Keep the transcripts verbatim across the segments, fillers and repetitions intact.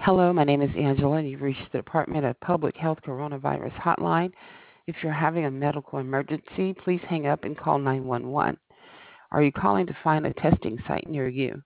Hello, my name is Angela, and you've reached the Department of Public Health Coronavirus Hotline. If you're having a medical emergency, please hang up and call nine one one. Are you calling to find a testing site near you?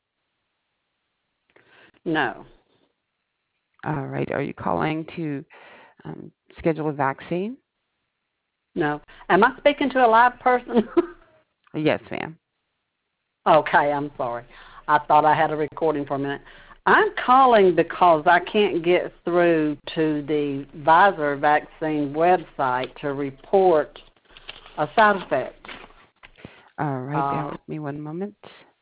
No. All right. Are you calling to um, schedule a vaccine? No. Am I speaking to a live person? Yes, ma'am. Okay, I'm sorry. I thought I had a recording for a minute. I'm calling because I can't get through to the Pfizer vaccine website to report a side effect. All right. Bear Uh, with me one moment.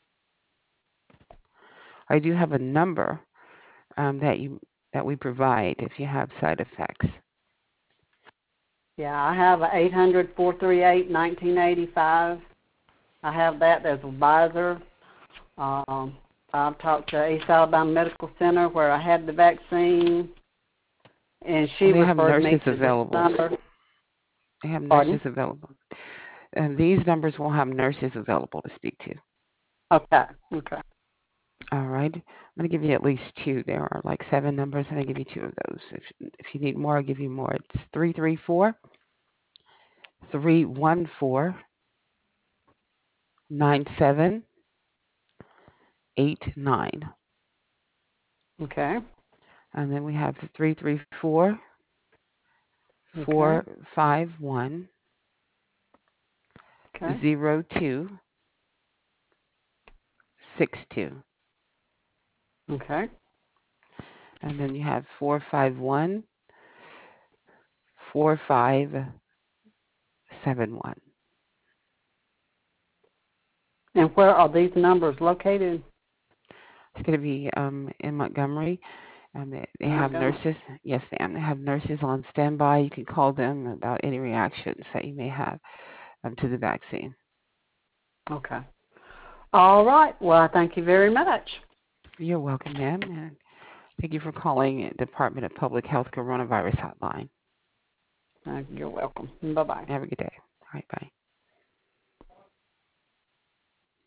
I do have a number um, that you that we provide if you have side effects. yeah, I have a eight hundred, four three eight, nineteen eighty-five. I have that. There's a Pfizer. Um, I've talked to East Alabama Medical Center where I had the vaccine, and she Well, they have referred me nurses to this available. number. They have Pardon? nurses available. And these numbers will have nurses available to speak to. Okay, okay. All right. I'm going to give you at least two. There are like seven numbers, and I give you two of those. If if you need more, I'll give you more. It's three three four, three one four, nine seven eight nine. Okay, And then we have three three four, okay, four five one, okay, zero two six two. okay. And then you have four five one, four five seven one. And where are these numbers located? It's going to be um, in Montgomery. Um, they, they In have Montgomery? nurses. Yes, ma'am. They have nurses on standby. You can call them about any reactions that you may have um, to the vaccine. Okay. All right. Well, I thank you very much. You're welcome, ma'am. And thank you for calling Department of Public Health Coronavirus Hotline. Uh, you're welcome. Bye-bye. Have a good day. All right, bye.